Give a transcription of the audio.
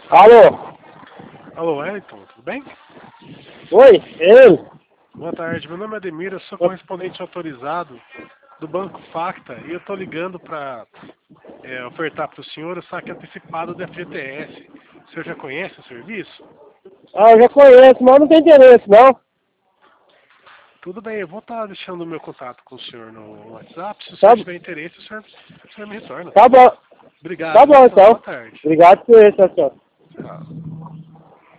Alô? Alô, Wellington, tudo bem? Oi, ele? Boa tarde, meu nome é Ademir, eu sou correspondente autorizado do Banco Facta e eu estou ligando para ofertar para o senhor o saque antecipado do FGTS. O senhor já conhece o serviço? Ah, eu já conheço, mas não tem interesse, não. Tudo bem, eu vou estar deixando o meu contato com o senhor no WhatsApp. Se o Tá, senhor tiver interesse, o senhor me retorna. tá bom. Obrigado, Tá viu? bom, Uma boa então. tarde. Obrigado por isso, senhor. Tchau.